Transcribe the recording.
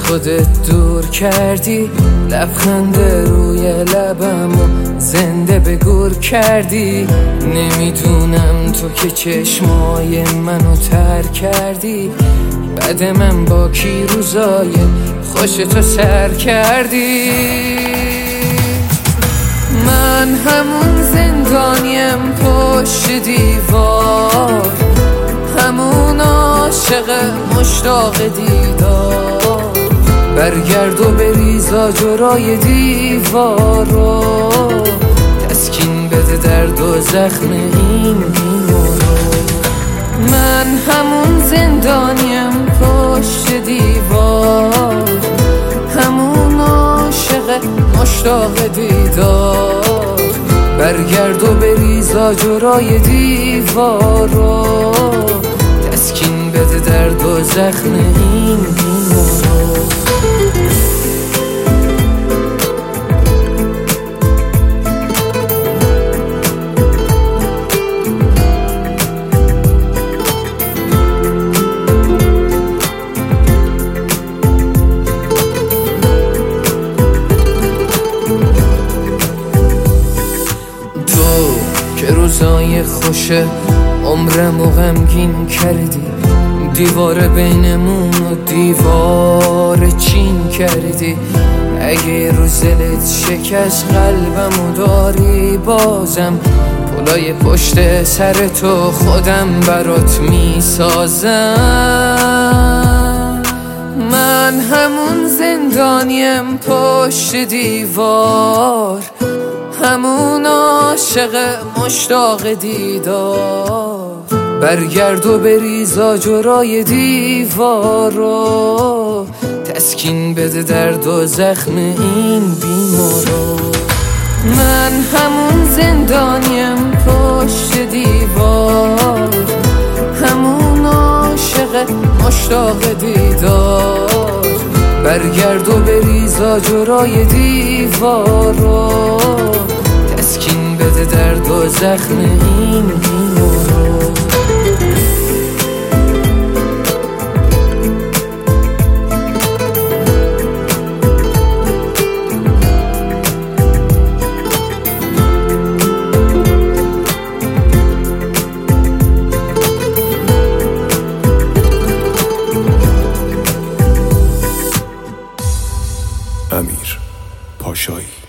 خودت دور کردی، لبخند روی لبمو زنده به گور کردی. نمیدونم تو که چشمای منو تر کردی، بعد من با کی روزای خوشتو سر کردی. من همون زندانیم پشت دیوار، همون عاشق مشتاق دیدار. برگرد و بریزا جرای دیوار رو، تسکین بده درد و زخم این بیمارو. من همون زندانیم پشت دیوار، همون عاشق مشتاق دیدار. برگرد و بریزا جرای دیوار رو، تسکین بده درد و زخم این بیمارو. که روزای خوش عمرمو غمگین کردی، دیوار بینمون و دیوار چین کردی. اگه روز دلت شکست قلبمو داری بازم، پلای پشت سر تو خودم برات میسازم. من همون زندانیم پشت دیوار، همون عاشق مشتاق دیدار. برگرد و بریزا جرای دیوار رو، تسکین بده درد و زخم این بیمارو. من همون زندانیم پشت دیوار، همون عاشق مشتاق دیدار. برگرد و بریزا جرای دیوار رو، تسکین بده درد و زخم این بیمارو. امیر پاشایی.